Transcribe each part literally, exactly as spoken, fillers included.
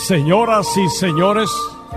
Señoras y señores,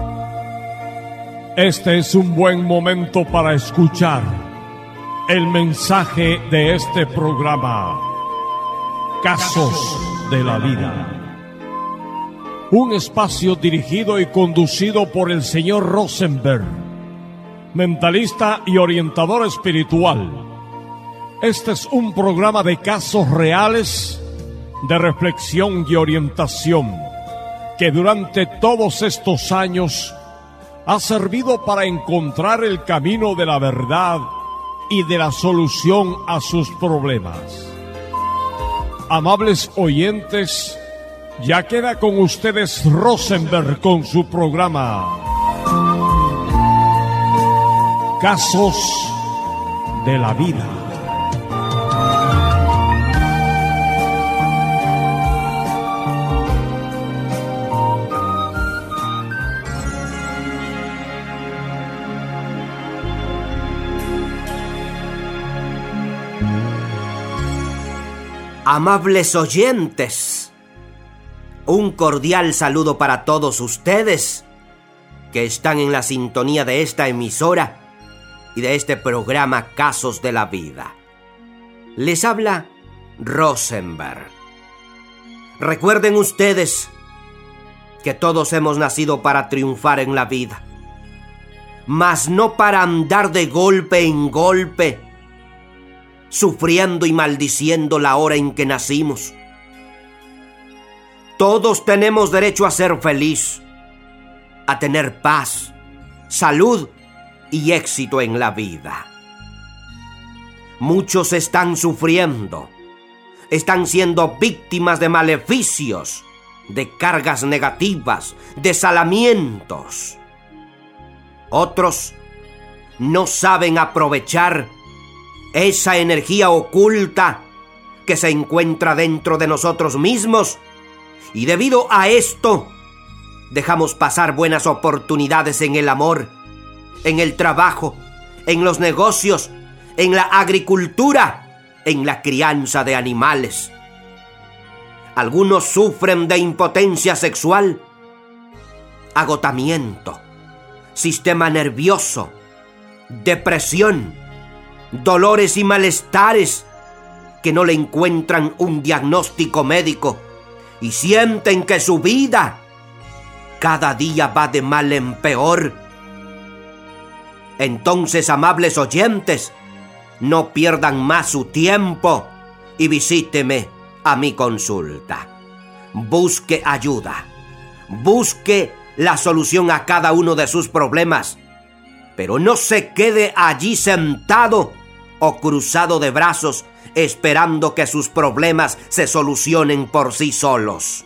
este es un buen momento para escuchar el mensaje de este programa, Casos de la Vida. Un espacio dirigido y conducido por el señor Rosenberg, mentalista y orientador espiritual. Este es un programa de casos reales, de reflexión y orientación, que durante todos estos años ha servido para encontrar el camino de la verdad y de la solución a sus problemas. Amables oyentes, ya queda con ustedes Rosenberg con su programa Casos de la Vida. Amables oyentes, un cordial saludo para todos ustedes que están en la sintonía de esta emisora y de este programa Casos de la Vida. Les habla Rosenberg. Recuerden ustedes que todos hemos nacido para triunfar en la vida, mas no para andar de golpe en golpe, sufriendo y maldiciendo la hora en que nacimos. Todos tenemos derecho a ser feliz, a tener paz, salud y éxito en la vida. Muchos están sufriendo, están siendo víctimas de maleficios, de cargas negativas, de salamientos. Otros no saben aprovechar esa energía oculta que se encuentra dentro de nosotros mismos, y debido a esto dejamos pasar buenas oportunidades en el amor, en el trabajo, en los negocios, en la agricultura, en la crianza de animales. Algunos sufren de impotencia sexual, agotamiento, sistema nervioso, depresión, dolores y malestares que no le encuentran un diagnóstico médico y sienten que su vida cada día va de mal en peor. Entonces, amables oyentes, no pierdan más su tiempo y visíteme a mi consulta. Busque ayuda, busque la solución a cada uno de sus problemas, pero no se quede allí sentado o cruzado de brazos esperando que sus problemas se solucionen por sí solos.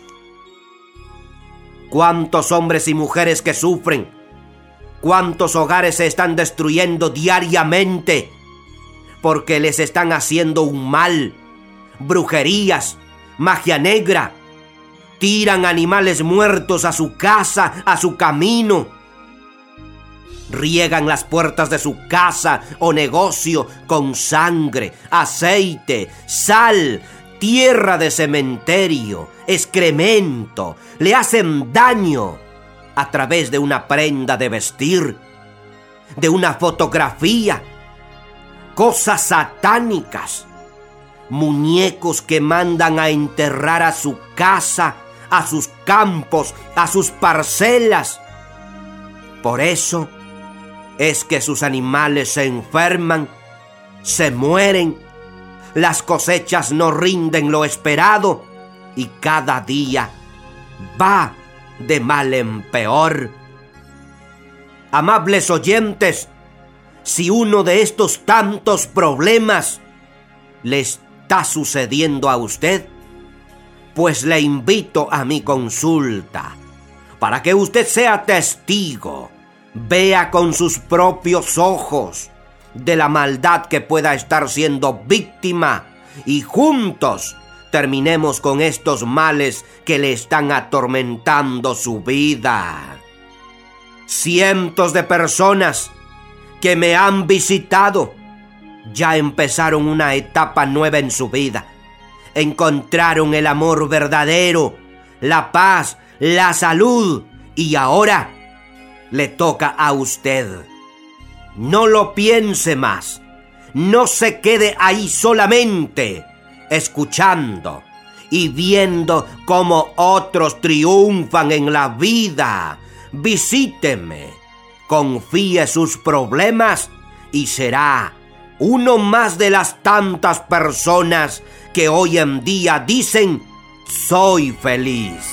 ¿Cuántos hombres y mujeres que sufren? ¿Cuántos hogares se están destruyendo diariamente porque les están haciendo un mal? Brujerías, magia negra, tiran animales muertos a su casa, a su camino. Riegan las puertas de su casa o negocio con sangre, aceite, sal, tierra de cementerio, excremento. Le hacen daño a través de una prenda de vestir, de una fotografía, cosas satánicas, muñecos que mandan a enterrar a su casa, a sus campos, a sus parcelas. Por eso es que sus animales se enferman, se mueren, las cosechas no rinden lo esperado y cada día va de mal en peor. Amables oyentes, si uno de estos tantos problemas le está sucediendo a usted, pues le invito a mi consulta para que usted sea testigo, vea con sus propios ojos de la maldad que pueda estar siendo víctima y juntos terminemos con estos males que le están atormentando su vida. Cientos de personas que me han visitado ya empezaron una etapa nueva en su vida. Encontraron el amor verdadero, la paz, la salud, y ahora le toca a usted. No lo piense más. No se quede ahí solamente escuchando y viendo cómo otros triunfan en la vida. Visíteme, confíe sus problemas y será uno más de las tantas personas que hoy en día dicen: soy feliz.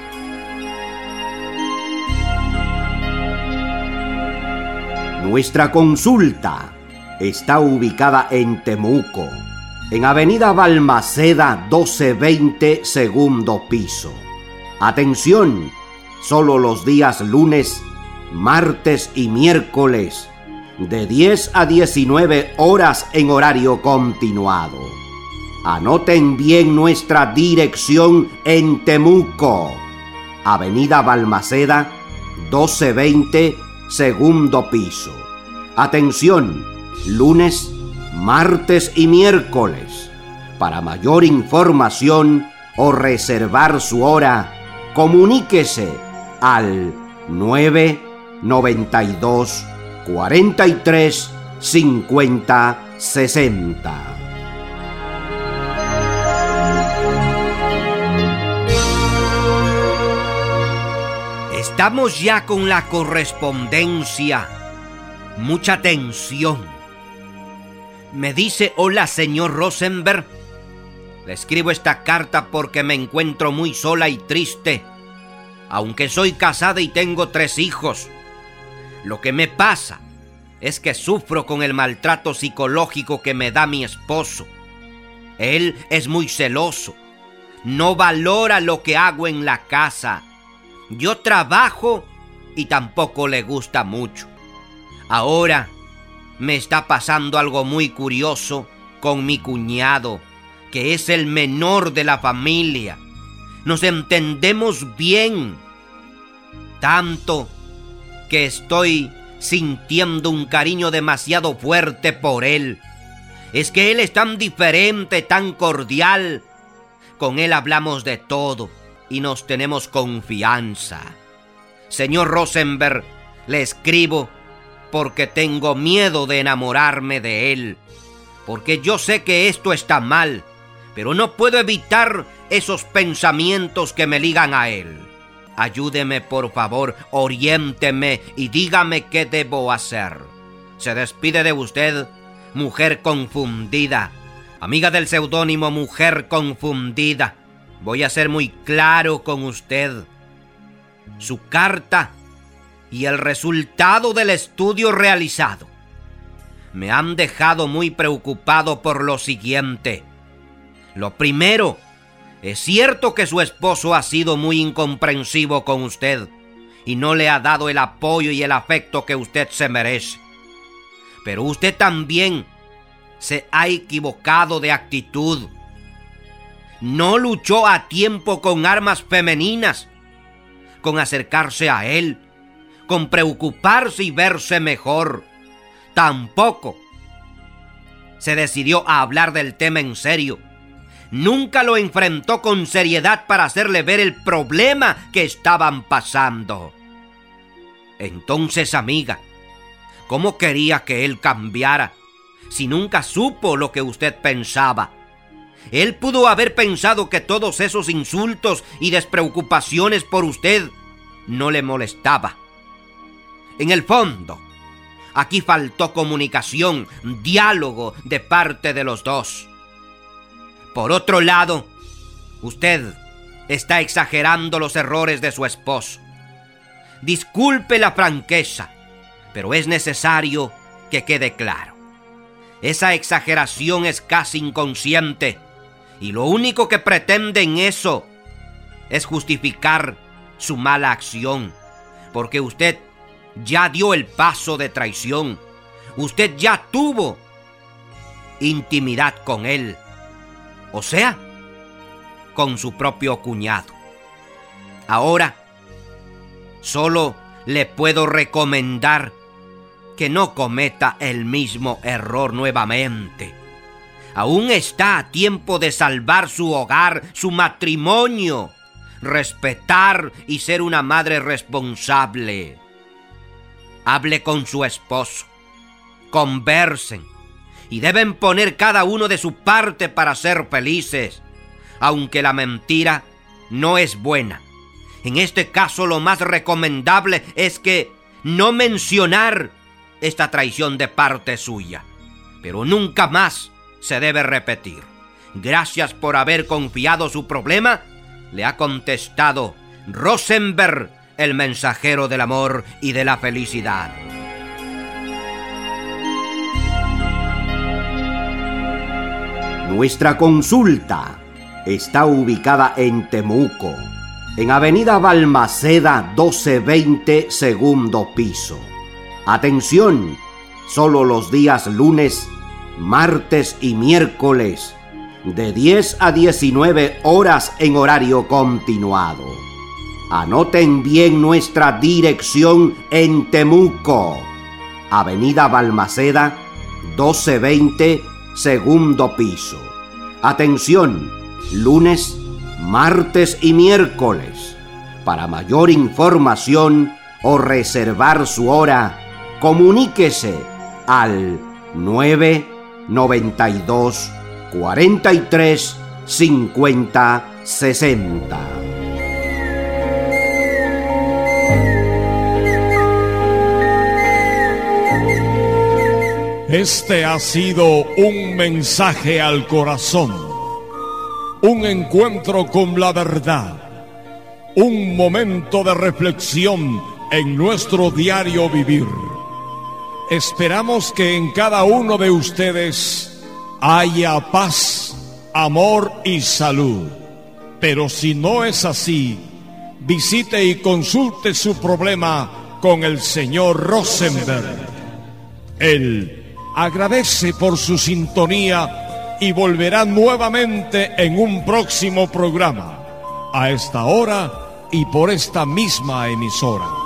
Nuestra consulta está ubicada en Temuco, en Avenida Balmaceda doce veinte, segundo piso. Atención, solo los días lunes, martes y miércoles, de diez a diecinueve horas en horario continuado. Anoten bien nuestra dirección en Temuco, Avenida Balmaceda doce veinte, segundo piso. Atención, lunes, martes y miércoles. Para mayor información o reservar su hora, comuníquese al nueve noventa y dos, cuarenta y tres, cincuenta, sesenta. Estamos ya con la correspondencia. Mucha atención. Me dice: hola, señor Rosenberg. Le escribo esta carta porque me encuentro muy sola y triste, aunque soy casada y tengo tres hijos. Lo que me pasa es que sufro con el maltrato psicológico que me da mi esposo. Él es muy celoso. No valora lo que hago en la casa. Yo trabajo y tampoco le gusta mucho. Ahora me está pasando algo muy curioso con mi cuñado, que es el menor de la familia. Nos entendemos bien, tanto que estoy sintiendo un cariño demasiado fuerte por él. Es que él es tan diferente, tan cordial. Con él hablamos de todo y nos tenemos confianza. Señor Rosenberg, le escribo porque tengo miedo de enamorarme de él, porque yo sé que esto está mal, pero no puedo evitar esos pensamientos que me ligan a él. Ayúdeme, por favor, oriénteme y dígame qué debo hacer. Se despide de usted, mujer confundida, amiga del seudónimo Mujer Confundida. Voy a ser muy claro con usted. Su carta y el resultado del estudio realizado me han dejado muy preocupado por lo siguiente. Lo primero, es cierto que su esposo ha sido muy incomprensivo con usted y no le ha dado el apoyo y el afecto que usted se merece. Pero usted también se ha equivocado de actitud. No luchó a tiempo con armas femeninas, con acercarse a él, con preocuparse y verse mejor. Tampoco se decidió a hablar del tema en serio. Nunca lo enfrentó con seriedad para hacerle ver el problema que estaban pasando. Entonces, amiga, ¿cómo quería que él cambiara si nunca supo lo que usted pensaba? Él pudo haber pensado que todos esos insultos y despreocupaciones por usted no le molestaba. En el fondo, aquí faltó comunicación, diálogo de parte de los dos. Por otro lado, usted está exagerando los errores de su esposo. Disculpe la franqueza, pero es necesario que quede claro. Esa exageración es casi inconsciente y lo único que pretende en eso es justificar su mala acción, porque usted ya dio el paso de traición. Usted ya tuvo intimidad con él, o sea, con su propio cuñado. Ahora, solo le puedo recomendar que no cometa el mismo error nuevamente. Aún está a tiempo de salvar su hogar, su matrimonio. respetar y ser una madre responsable. Hable con su esposo, conversen y deben poner cada uno de su parte para ser felices, aunque la mentira no es buena. En este caso, lo más recomendable es que no mencionar esta traición de parte suya, pero nunca más se debe repetir. Gracias por haber confiado su problema, le ha contestado Rosenberg, el mensajero del amor y de la felicidad. Nuestra consulta está ubicada en Temuco, en Avenida Balmaceda doce veinte, segundo piso. Atención, solo los días lunes, martes y miércoles, de diez a diecinueve horas en horario continuado. Anoten bien nuestra dirección en Temuco, Avenida Balmaceda doce veinte, segundo piso. Atención, lunes, martes y miércoles. Para mayor información o reservar su hora, comuníquese al nueve noventa y dos, cuarenta y tres, cincuenta, sesenta. Este ha sido un mensaje al corazón, un encuentro con la verdad, un momento de reflexión en nuestro diario vivir. Esperamos que en cada uno de ustedes haya paz, amor y salud. Pero si no es así, visite y consulte su problema con el señor Rosenberg. Él agradece por su sintonía y volverá nuevamente en un próximo programa, a esta hora y por esta misma emisora.